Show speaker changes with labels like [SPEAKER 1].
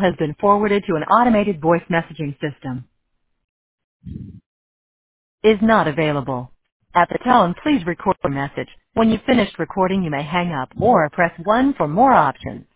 [SPEAKER 1] has been forwarded to an automated voice messaging system. Is not available. At the tone, please record your message. When you've finished recording, you may hang up or press 1 for more options.